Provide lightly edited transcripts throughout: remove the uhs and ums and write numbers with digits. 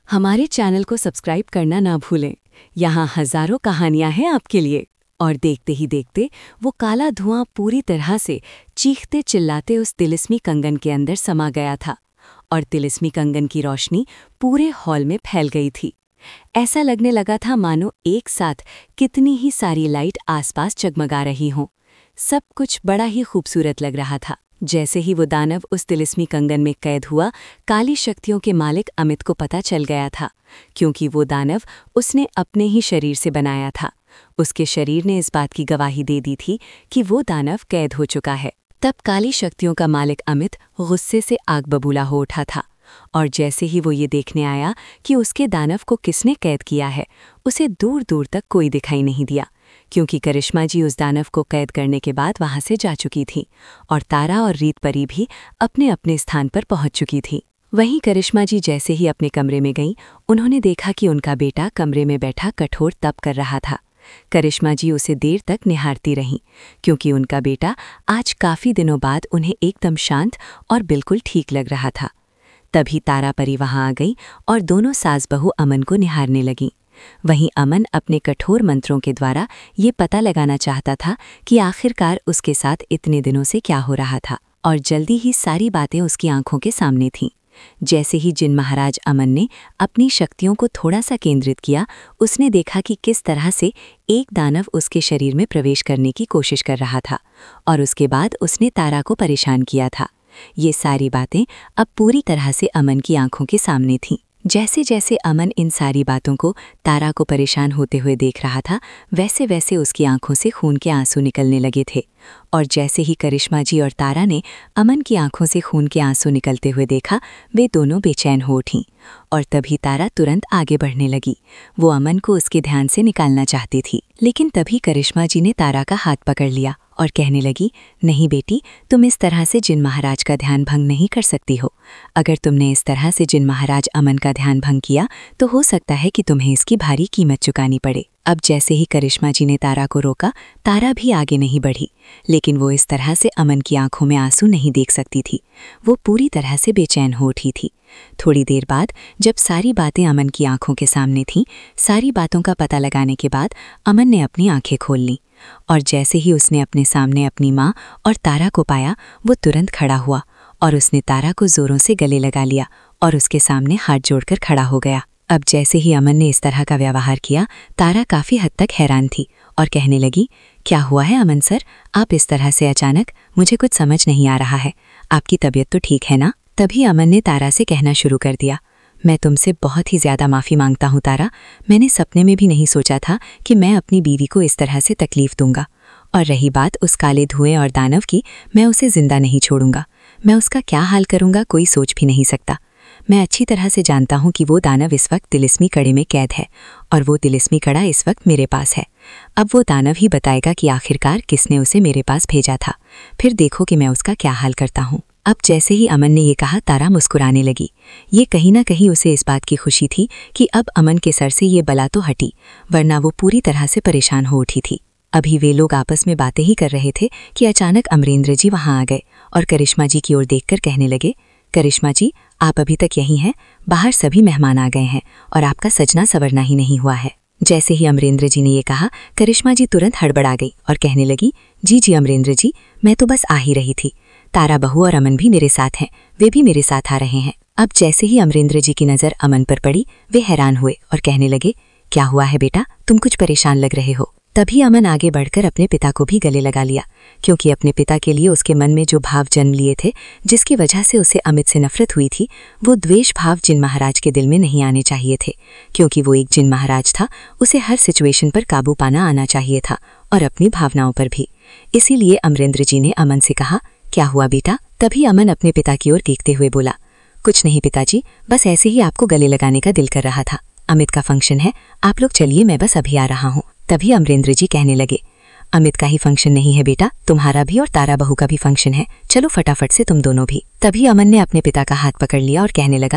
हमारे चैनल को सब्सक्राइब करना ना भूलें। यहाँ हजारों कहानियां हैं आपके लिए। और देखते ही देखते वो काला धुआं पूरी तरह से चीखते चिल्लाते उस तिलिस्मी कंगन के अंदर समा गया था और तिलिस्मी कंगन की रोशनी पूरे हॉल में फैल गई थी। ऐसा लगने लगा था मानो एक साथ कितनी ही सारी लाइट आसपास जगमगा रही हों। सब कुछ बड़ा ही खूबसूरत लग रहा था। जैसे ही वो दानव उस तिलिस्मी कंगन में कैद हुआ, काली शक्तियों के मालिक अमित को पता चल गया था, क्योंकि वो दानव उसने अपने ही शरीर से बनाया था। उसके शरीर ने इस बात की गवाही दे दी थी कि वो दानव कैद हो चुका है। तब काली शक्तियों का मालिक अमित गुस्से से आग बबूला हो उठा था, और जैसे ही वो ये देखने आया कि उसके दानव को किसने कैद किया है, उसे दूर दूर तक कोई दिखाई नहीं दिया, क्योंकि करिश्मा जी उस दानव को कैद करने के बाद वहां से जा चुकी थी और तारा और रीत परी भी अपने अपने स्थान पर पहुंच चुकी थी। वहीं करिश्मा जी जैसे ही अपने कमरे में गईं, उन्होंने देखा कि उनका बेटा कमरे में बैठा कठोर तप कर रहा था। करिश्मा जी उसे देर तक निहारती रहीं, क्योंकि उनका बेटा आज काफी दिनों बाद उन्हें एकदम शांत और बिल्कुल ठीक लग रहा था। तभी तारा परी वहां आ गई और दोनों सास बहू अमन को निहारने लगीं। वहीं अमन अपने कठोर मंत्रों के द्वारा ये पता लगाना चाहता था कि आखिरकार उसके साथ इतने दिनों से क्या हो रहा था, और जल्दी ही सारी बातें उसकी आंखों के सामने थीं। जैसे ही जिन महाराज अमन ने अपनी शक्तियों को थोड़ा सा केंद्रित किया, उसने देखा कि किस तरह से एक दानव उसके शरीर में प्रवेश करने की कोशिश कर रहा था, और उसके बाद उसने तारा को परेशान किया था। ये सारी बातें अब पूरी तरह से अमन की आंखों के सामने थीं। जैसे जैसे अमन इन सारी बातों को तारा को परेशान होते हुए देख रहा था, वैसे वैसे उसकी आंखों से खून के आंसू निकलने लगे थे। और जैसे ही करिश्मा जी और तारा ने अमन की आंखों से खून के आंसू निकलते हुए देखा, वे दोनों बेचैन हो उठीं। और तभी तारा तुरंत आगे बढ़ने लगी। वो अमन को उसके ध्यान से निकालना चाहती थी, लेकिन तभी करिश्मा जी ने तारा का हाथ पकड़ लिया और कहने लगी, नहीं बेटी, तुम इस तरह से जिन महाराज का ध्यान भंग नहीं कर सकती हो। अगर तुमने इस तरह से जिन महाराज अमन का ध्यान भंग किया तो हो सकता है कि तुम्हें इसकी भारी कीमत चुकानी पड़े। अब जैसे ही करिश्मा जी ने तारा को रोका, तारा भी आगे नहीं बढ़ी, लेकिन वो इस तरह से अमन की आंखों में आंसू नहीं देख सकती थी। वो पूरी तरह से बेचैन हो उठी थी। थोड़ी देर बाद जब सारी बातें अमन की आंखों के सामने थीं, सारी बातों का पता लगाने के बाद अमन ने अपनी आंखें खोल लीं, और जैसे ही उसने अपने सामने अपनी माँ और तारा को पाया, वो तुरंत खड़ा हुआ और उसने तारा को जोरों से गले लगा लिया और उसके सामने हाथ जोड़कर खड़ा हो गया। अब जैसे ही अमन ने इस तरह का व्यवहार किया, तारा काफ़ी हद तक हैरान थी और कहने लगी, क्या हुआ है अमन सर, आप इस तरह से अचानक? मुझे कुछ समझ नहीं आ रहा है। आपकी तबीयत तो ठीक है ना? तभी अमन ने तारा से कहना शुरू कर दिया, मैं तुमसे बहुत ही ज़्यादा माफ़ी मांगता हूँ तारा। मैंने सपने में भी नहीं सोचा था कि मैं अपनी बीवी को इस तरह से तकलीफ़ दूंगा। और रही बात उस काले धुएं और दानव की, मैं उसे ज़िंदा नहीं छोड़ूंगा। मैं उसका क्या हाल करूंगा कोई सोच भी नहीं सकता। मैं अच्छी तरह से जानता हूं कि वो दानव इस वक्त तिलिस्मी कड़े में कैद है, और वो तिलिस्मी कड़ा इस वक्त मेरे पास है। अब वो दानव ही बताएगा कि आखिरकार किसने उसे मेरे पास भेजा था। फिर देखो कि मैं उसका क्या हाल करता हूँ। अब जैसे ही अमन ने ये कहा, तारा मुस्कुराने लगी। ये कहीं ना कहीं उसे इस बात की खुशी थी कि अब अमन के सर से ये बला तो हटी, वरना वो पूरी तरह से परेशान हो उठी थी। अभी वे लोग आपस में बातें ही कर रहे थे कि अचानक अमरेंद्र जी वहां आ गए और करिश्मा जी की ओर देखकर कहने लगे, करिश्मा जी, आप अभी तक यहीं हैं? बाहर सभी मेहमान आ गए हैं और आपका सजना सवरना ही नहीं हुआ है। जैसे ही अमरेंद्र जी ने ये कहा, करिश्मा जी तुरंत हड़बड़ा गई और कहने लगी, जी जी अमरेंद्र जी, मैं तो बस आ ही रही थी। तारा बहू और अमन भी मेरे साथ हैं, वे भी मेरे साथ आ रहे हैं। अब जैसे ही अमरेंद्र जी की नज़र अमन पर पड़ी, वे हैरान हुए और कहने लगे, क्या हुआ है बेटा, तुम कुछ परेशान लग रहे हो। तभी अमन आगे बढ़कर अपने पिता को भी गले लगा लिया, क्योंकि अपने पिता के लिए उसके मन में जो भाव जन्म लिए थे, जिसकी वजह से उसे अमित से नफरत हुई थी, वो द्वेष भाव जिन महाराज के दिल में नहीं आने चाहिए थे, क्योंकि वो एक जिन महाराज था। उसे हर सिचुएशन पर काबू पाना आना चाहिए था, और अपनी भावनाओं पर भी। इसीलिए अमरेंद्र जी ने अमन से कहा, क्या हुआ बेटा? तभी अमन अपने पिता की ओर देखते हुए बोला, कुछ नहीं पिताजी, बस ऐसे ही आपको गले लगाने का दिल कर रहा था। अमित का फंक्शन है, आप लोग चलिए, मैं बस अभी आ रहा हूँ। तभी अमरेंद्र जी कहने लगे, अमित का ही फंक्शन नहीं है बेटा, तुम्हारा भी और तारा बहू का भी फंक्शन है। चलो फटाफट से तुम दोनों भी। तभी अमन ने अपने पिता का हाथ पकड़ लिया और कहने लगा,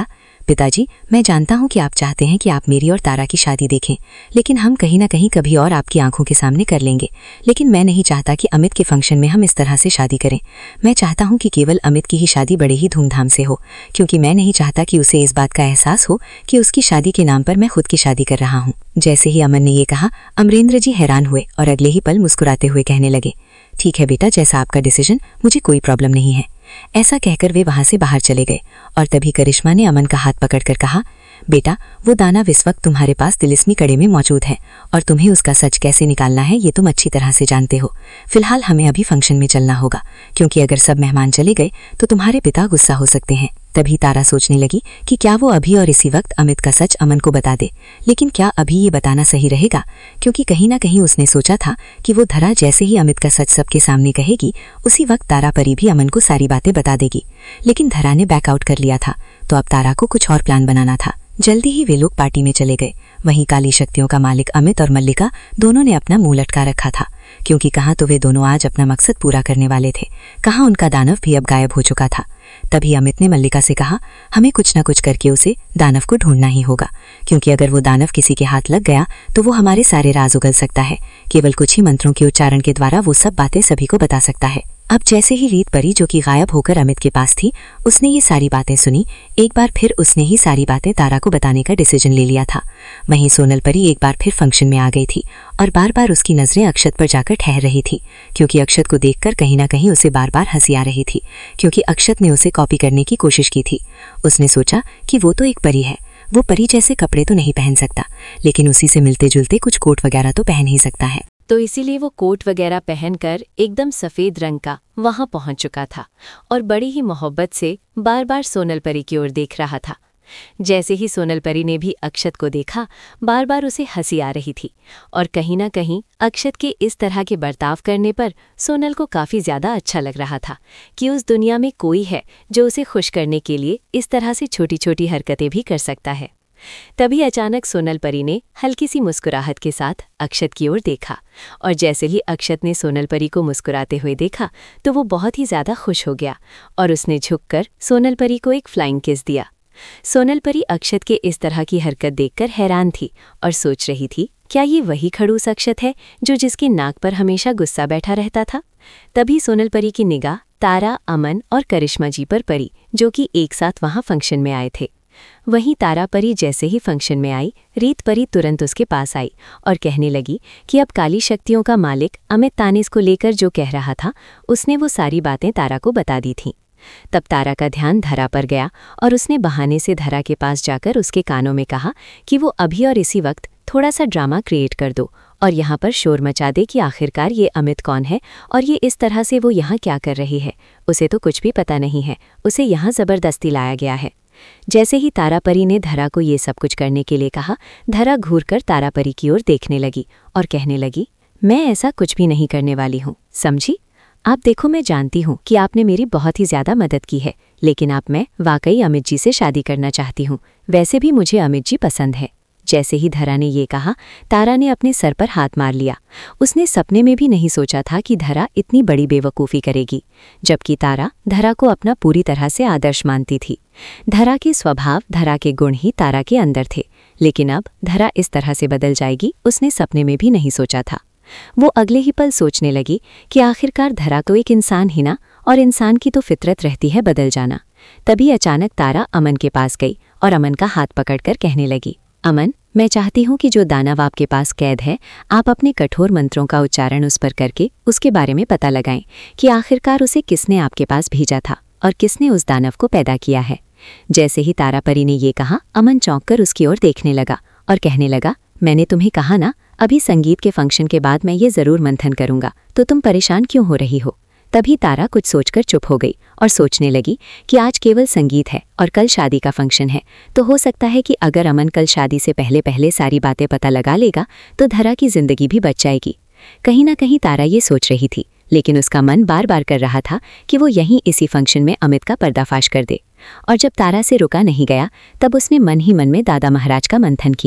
पिताजी, मैं जानता हूँ कि आप चाहते हैं कि आप मेरी और तारा की शादी देखें, लेकिन हम कहीं ना कहीं कभी और आपकी आंखों के सामने कर लेंगे। लेकिन मैं नहीं चाहता कि अमित के फंक्शन में हम इस तरह से शादी करें। मैं चाहता हूँ कि केवल अमित की ही शादी बड़े ही धूमधाम से हो, क्योंकि मैं नहीं चाहता कि उसे इस बात का एहसास हो कि उसकी शादी के नाम पर मैं खुद की शादी कर रहा हूँ। जैसे ही अमन ने ये कहा, अमरेंद्र जी हैरान हुए और अगले ही पल मुस्कुराते हुए कहने लगे, ठीक है बेटा, जैसा आपका डिसीजन, मुझे कोई प्रॉब्लम नहीं है। ऐसा कहकर वे वहां से बाहर चले गए और तभी करिश्मा ने अमन का हाथ पकड़कर कहा, बेटा, वो दानव इस वक्त तुम्हारे पास तिलिस्मी कड़े में मौजूद है और तुम्हें उसका सच कैसे निकालना है ये तुम अच्छी तरह से जानते हो। फिलहाल हमें अभी फंक्शन में चलना होगा, क्योंकि अगर सब मेहमान चले गए तो तुम्हारे पिता गुस्सा हो सकते हैं। तभी तारा सोचने लगी कि क्या वो अभी और इसी वक्त अमित का सच अमन को बता दे, लेकिन क्या अभी ये बताना सही रहेगा, क्योंकि कहीं ना कहीं उसने सोचा था कि वो धरा जैसे ही अमित का सच सबके सामने कहेगी, उसी वक्त तारा परी भी अमन को सारी बातें बता देगी। लेकिन धरा ने बैकआउट कर लिया था, तो अब तारा को कुछ और प्लान बनाना था। जल्दी ही वे लोग पार्टी में चले गए। वहीं काली शक्तियों का मालिक अमित और मल्लिका दोनों ने अपना मुंह लटका रखा था, क्योंकि कहाँ तो वे दोनों आज अपना मकसद पूरा करने वाले थे, कहाँ उनका दानव भी अब गायब हो चुका था। तभी अमित ने मल्लिका से कहा, हमें कुछ न कुछ करके उसे दानव को ढूंढना ही होगा, क्योंकि अगर वो दानव किसी के हाथ लग गया तो वो हमारे सारे राज उगल सकता है। केवल कुछ ही मंत्रों के उच्चारण के द्वारा वो सब बातें सभी को बता सकता है। अब जैसे ही रीत परी, जो कि गायब होकर अमित के पास थी, उसने ये सारी बातें सुनी, एक बार फिर उसने ही सारी बातें तारा को बताने का डिसीजन ले लिया था। वहीं सोनल परी एक बार फिर फंक्शन में आ गई थी और बार बार उसकी नजरें अक्षत पर जाकर ठहर रही थी, क्योंकि अक्षत को देखकर कहीं ना कहीं उसे बार बार हंसी आ रही थी, क्योंकि अक्षत ने उसे कॉपी करने की कोशिश की थी। उसने सोचा कि वो तो एक परी है, वो परी जैसे कपड़े तो नहीं पहन सकता, लेकिन उसी से मिलते जुलते कुछ कोट वगैरह तो पहन ही सकता है। तो इसीलिए वो कोट वगैरह पहनकर एकदम सफ़ेद रंग का वहां पहुंच चुका था और बड़ी ही मोहब्बत से बार बार सोनल परी की ओर देख रहा था। जैसे ही सोनल परी ने भी अक्षत को देखा, बार बार उसे हंसी आ रही थी और कहीं ना कहीं अक्षत के इस तरह के बर्ताव करने पर सोनल को काफ़ी ज़्यादा अच्छा लग रहा था कि उस दुनिया में कोई है जो उसे खुश करने के लिए इस तरह से छोटी छोटी हरकतें भी कर सकता है। तभी अचानक सोनल परी ने हल्की सी मुस्कुराहट के साथ अक्षत की ओर देखा और जैसे ही अक्षत ने सोनल परी को मुस्कुराते हुए देखा तो वो बहुत ही ज़्यादा खुश हो गया और उसने झुककर सोनल परी को एक फ्लाइंग किस दिया। सोनल परी अक्षत के इस तरह की हरकत देखकर हैरान थी और सोच रही थी, क्या ये वही खड़ूस अक्षत है जो जिसकी नाक पर हमेशा गुस्सा बैठा रहता था। तभी सोनल परी की निगाह तारा, अमन और करिश्मा जी पर पड़ी, जो कि एक साथ वहां फंक्शन में आए थे। वहीं तारा परी जैसे ही फंक्शन में आई, रीत परी तुरंत उसके पास आई और कहने लगी कि अब काली शक्तियों का मालिक अमित तानिस को लेकर जो कह रहा था, उसने वो सारी बातें तारा को बता दी थीं। तब तारा का ध्यान धरा पर गया और उसने बहाने से धरा के पास जाकर उसके कानों में कहा कि वो अभी और इसी वक्त थोड़ा सा ड्रामा क्रिएट कर दो और यहाँ पर शोर मचा दे कि आखिरकार ये अमित कौन है और ये इस तरह से वो यहाँ क्या कर रही है। उसे तो कुछ भी पता नहीं है, उसे यहाँ ज़बरदस्ती लाया गया है। जैसे ही तारा परी ने धरा को ये सब कुछ करने के लिए कहा, धरा घूरकर तारा परी की ओर देखने लगी और कहने लगी, मैं ऐसा कुछ भी नहीं करने वाली हूँ, समझी? आप देखो, मैं जानती हूँ कि आपने मेरी बहुत ही ज़्यादा मदद की है, लेकिन अब मैं वाकई अमित जी से शादी करना चाहती हूँ। वैसे भी मुझे अमित जी पसंद है। जैसे ही धरा ने ये कहा, तारा ने अपने सर पर हाथ मार लिया। उसने सपने में भी नहीं सोचा था कि धरा इतनी बड़ी बेवकूफ़ी करेगी, जबकि तारा धरा को अपना पूरी तरह से आदर्श मानती थी। धरा के स्वभाव, धरा के गुण ही तारा के अंदर थे, लेकिन अब धरा इस तरह से बदल जाएगी, उसने सपने में भी नहीं सोचा था। वो अगले ही पल सोचने लगी कि आखिरकार धरा तो एक इंसान ही ना, और इंसान की तो फितरत रहती है बदल जाना। तभी अचानक तारा अमन के पास गई और अमन का हाथ पकड़कर कहने लगी, अमन, मैं चाहती हूँ कि जो दानव आपके पास कैद है, आप अपने कठोर मंत्रों का उच्चारण उस पर करके उसके बारे में पता लगाएं कि आखिरकार उसे किसने आपके पास भेजा था और किसने उस दानव को पैदा किया है। जैसे ही तारा परी ने ये कहा, अमन चौंक कर उसकी ओर देखने लगा और कहने लगा, मैंने तुम्हें कहा ना, अभी संगीत के फंक्शन के बाद मैं ये ज़रूर मंथन करूँगा, तो तुम परेशान क्यों हो रही हो? तभी तारा कुछ सोचकर चुप हो गई और सोचने लगी कि आज केवल संगीत है और कल शादी का फंक्शन है, तो हो सकता है कि अगर अमन कल शादी से पहले पहले सारी बातें पता लगा लेगा तो धरा की जिंदगी भी बच जाएगी। कहीं ना कहीं तारा ये सोच रही थी, लेकिन उसका मन बार बार कर रहा था कि वो यहीं इसी फंक्शन में अमित का पर्दाफाश कर दे। और जब तारा से रुका नहीं गया, तब उसने मन ही मन में दादा महाराज का मंथन किया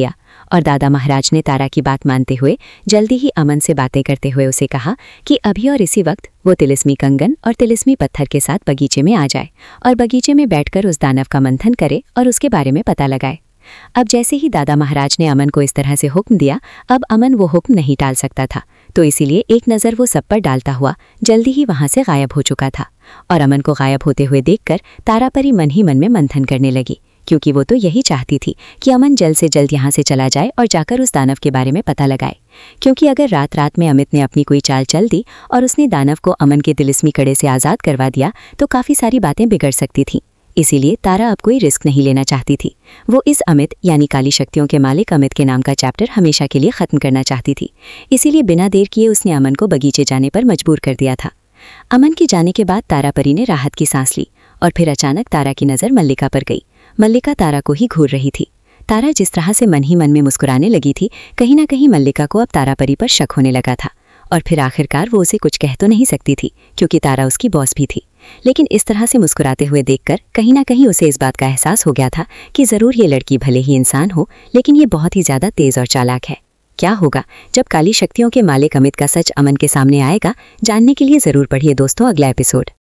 और दादा महाराज ने तारा की बात मानते हुए जल्दी ही अमन से बातें करते हुए उसे कहा कि अभी और इसी वक्त वो तिलिस्मी कंगन और तिलिस्मी पत्थर के साथ बगीचे में आ जाए और बगीचे में बैठकर उस दानव का मंथन करे और उसके बारे में पता लगाए। अब जैसे ही दादा महाराज ने अमन को इस तरह से हुक्म दिया, अब अमन वो हुक्म नहीं टाल सकता था, तो इसीलिए एक नज़र वो सब पर डालता हुआ जल्दी ही वहां से गायब हो चुका था। और अमन को गायब होते हुए देखकर तारा परी मन ही मन में मंथन करने लगी, क्योंकि वो तो यही चाहती थी कि अमन जल्द से जल्द यहाँ से चला जाए और जाकर उस दानव के बारे में पता लगाए। क्योंकि अगर रात रात में अमित ने अपनी कोई चाल चल दी और उसने दानव को अमन के तिलिस्मी कड़े से आज़ाद करवा दिया तो काफ़ी सारी बातें बिगड़ सकती थीं। इसीलिए तारा अब कोई रिस्क नहीं लेना चाहती थी। वो इस अमित यानी काली शक्तियों के मालिक अमित के नाम का चैप्टर हमेशा के लिए ख़त्म करना चाहती थी। इसीलिए बिना देर किए उसने अमन को बगीचे जाने पर मजबूर कर दिया था। अमन के जाने के बाद तारा परी ने राहत की सांस ली और फिर अचानक तारा की नज़र मल्लिका पर गई। मल्लिका तारा को ही घूर रही थी। तारा जिस तरह से मन ही मन में मुस्कुराने लगी थी, कहीं ना कहीं मल्लिका को अब तारा परी पर शक होने लगा था। और फिर आखिरकार वो उसे कुछ कह तो नहीं सकती थी, क्योंकि तारा उसकी बॉस भी थी। लेकिन इस तरह से मुस्कुराते हुए देखकर कहीं ना कहीं उसे इस बात का एहसास हो गया था कि ज़रूर ये लड़की भले ही इंसान हो, लेकिन ये बहुत ही ज़्यादा तेज़ और चालाक है। क्या होगा जब काली शक्तियों के मालिक अमित का सच अमन के सामने आएगा, जानने के लिए ज़रूर पढ़िए दोस्तों अगला एपिसोड।